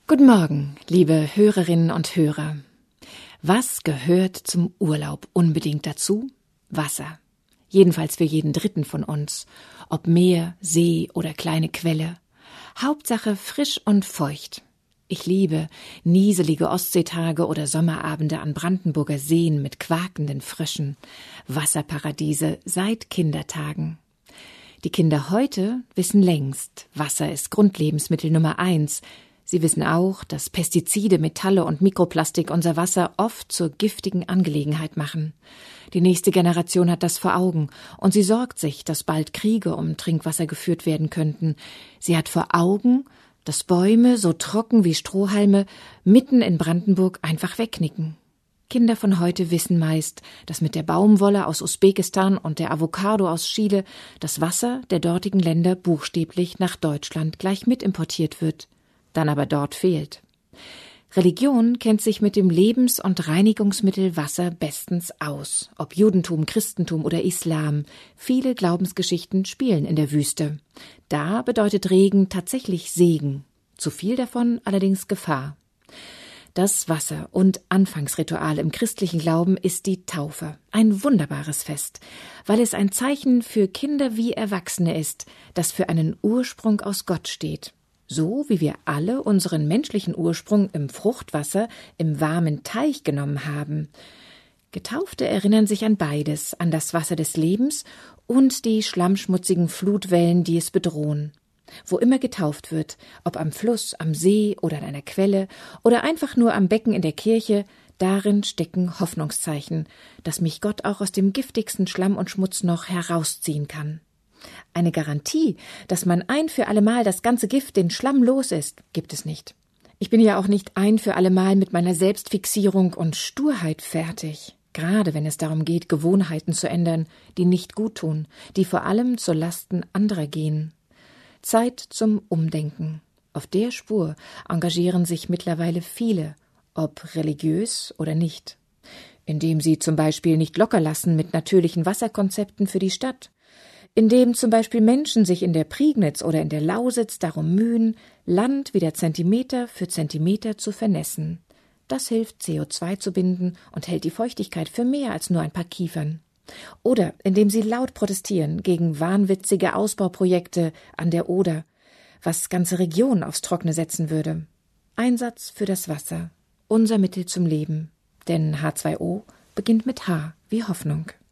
Guten Morgen, liebe Hörerinnen und Hörer. Was gehört zum Urlaub unbedingt dazu? Wasser. Jedenfalls für jeden Dritten von uns. Ob Meer, See oder kleine Quelle. Hauptsache frisch und feucht. Ich liebe nieselige Ostseetage oder Sommerabende an Brandenburger Seen mit quakenden Fröschen. Wasserparadiese seit Kindertagen. Die Kinder heute wissen längst, Wasser ist Grundlebensmittel Nummer 1. Sie wissen auch, dass Pestizide, Metalle und Mikroplastik unser Wasser oft zur giftigen Angelegenheit machen. Die nächste Generation hat das vor Augen und sie sorgt sich, dass bald Kriege um Trinkwasser geführt werden könnten. Sie hat vor Augen, dass Bäume, so trocken wie Strohhalme, mitten in Brandenburg einfach wegnicken. Kinder von heute wissen meist, dass mit der Baumwolle aus Usbekistan und der Avocado aus Chile das Wasser der dortigen Länder buchstäblich nach Deutschland gleich mit importiert wird, dann aber dort fehlt. Religion kennt sich mit dem Lebens- und Reinigungsmittel Wasser bestens aus. Ob Judentum, Christentum oder Islam, viele Glaubensgeschichten spielen in der Wüste. Da bedeutet Regen tatsächlich Segen, zu viel davon allerdings Gefahr. Das Wasser- und Anfangsritual im christlichen Glauben ist die Taufe. Ein wunderbares Fest, weil es ein Zeichen für Kinder wie Erwachsene ist, das für einen Ursprung aus Gott steht. So wie wir alle unseren menschlichen Ursprung im Fruchtwasser, im warmen Teich genommen haben. Getaufte erinnern sich an beides, an das Wasser des Lebens und die schlammschmutzigen Flutwellen, die es bedrohen. Wo immer getauft wird, ob am Fluss, am See oder an einer Quelle oder einfach nur am Becken in der Kirche, darin stecken Hoffnungszeichen, dass mich Gott auch aus dem giftigsten Schlamm und Schmutz noch herausziehen kann. Eine Garantie, dass man ein für allemal das ganze Gift, den Schlamm los ist, gibt es nicht. Ich bin ja auch nicht ein für allemal mit meiner Selbstfixierung und Sturheit fertig. Gerade wenn es darum geht, Gewohnheiten zu ändern, die nicht gut tun, die vor allem zu Lasten anderer gehen. Zeit zum Umdenken. Auf der Spur engagieren sich mittlerweile viele, ob religiös oder nicht. Indem sie zum Beispiel nicht locker lassen mit natürlichen Wasserkonzepten für die Stadt. Indem zum Beispiel Menschen sich in der Prignitz oder in der Lausitz darum mühen, Land wieder Zentimeter für Zentimeter zu vernässen. Das hilft, CO2 zu binden und hält die Feuchtigkeit für mehr als nur ein paar Kiefern. Oder indem sie laut protestieren gegen wahnwitzige Ausbauprojekte an der Oder, was ganze Regionen aufs Trockene setzen würde. Einsatz für das Wasser, unser Mittel zum Leben. Denn H2O beginnt mit H wie Hoffnung.